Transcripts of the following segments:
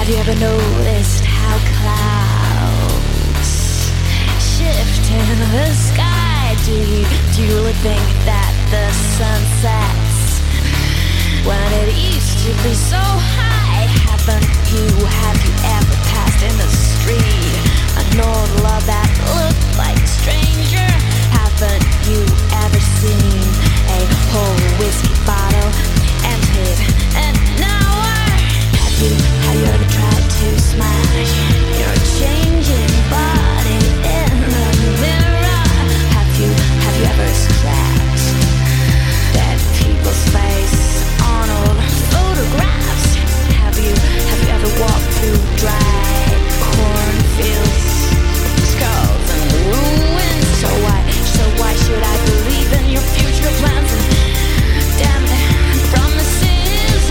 you ever noticed how clouds shift in the sky? Do you really think that the sun sets when it used to be so high? Have you ever passed in the street an old love that looked like a stranger? Haven't you ever seen a whole whiskey bottle emptied an hour? Have you ever tried to smash your changing body in the mirror? Have you ever scratched dead people's face on old photographs? Have you ever walked through dry cornfields, skulls and ruins? So why should I believe in your future plans and damn promises?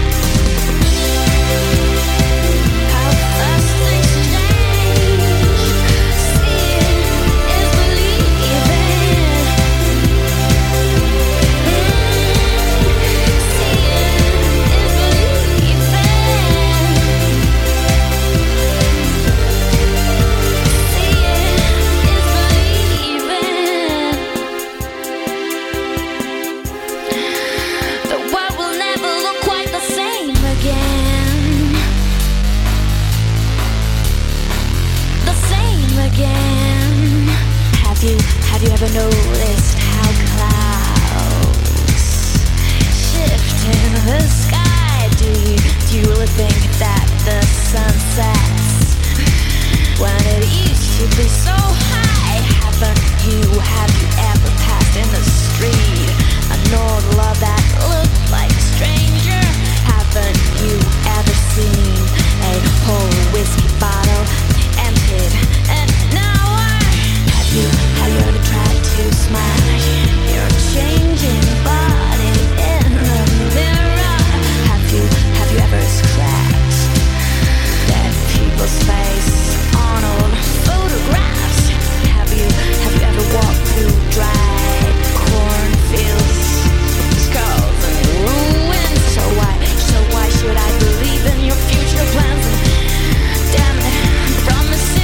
How fast things change. Seeing is believing. Have you ever noticed how clouds shift in the sky? Do you really think that the sun sets when it used to be so high? Have you ever passed in the street an old love that looked like a stranger? Haven't you ever seen a whole whiskey bottle emptied an hour? Have you ever tried to smash your changing body in the mirror? Have you ever scratched dead people's face on old photographs? Have you ever walked through dry cornfields, skulls and ruins? So why should I believe in your future plans and damn promises?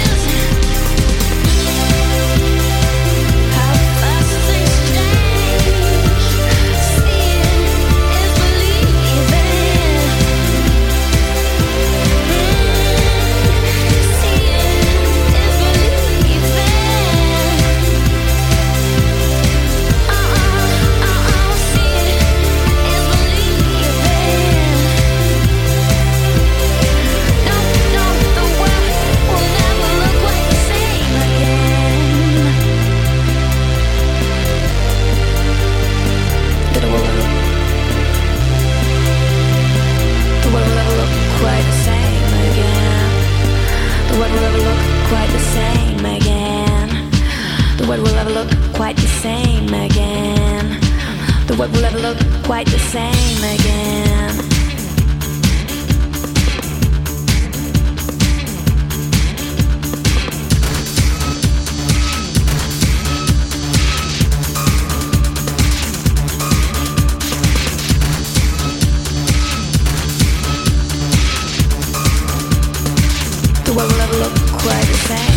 Quite the same again. The world will never look quite the same again. The world will never look quite the same.